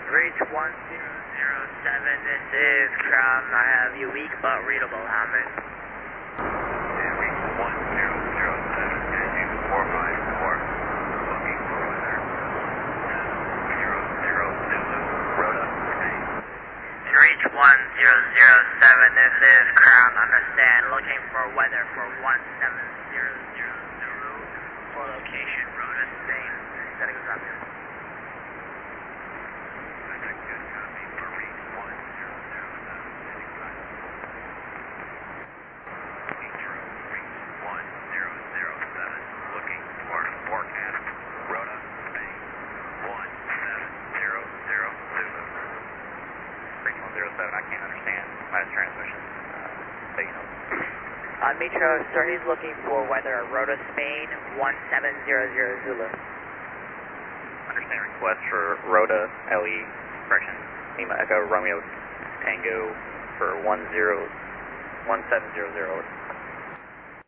Reach 1007, this is Crown. I have you weak but readable, Hammer. Reach 1007, can you 454, looking for weather. 00 Zulu, Rhoda, remain. Reach 1007, this is Crown. Understand, looking for weather for 1700 Zulu, for location, Rhoda, Spain. Gotta go drop here. I can't understand last transmission. So you know. Metro, sir, he's looking for weather, Rhoda, Spain, 1700 Zulu. Understand request for Rhoda, LE, correction, Lima Echo, Romeo, Tango for 1700.